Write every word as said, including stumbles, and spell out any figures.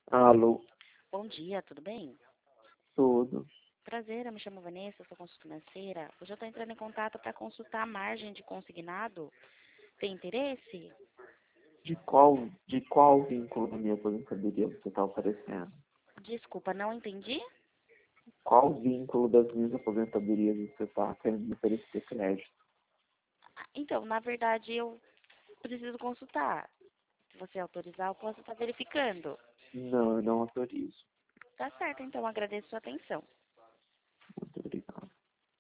Alô, Bom dia, tudo bem? tudo. Prazer, eu me chamo Vanessa, sou consultora financeira. Hoje eu estou entrando em contato para consultar a margem de consignado. Tem interesse? De qual, de qual vínculo da minha aposentadoria você está oferecendo? Desculpa, não entendi? Qual vínculo das minhas aposentadorias você está querendo me oferecer crédito? Ah, Então, na verdade, eu preciso consultar. Se você autorizar, eu posso estar verificando. Não, eu não autorizo. Tá certo, então agradeço sua atenção. Muito obrigado.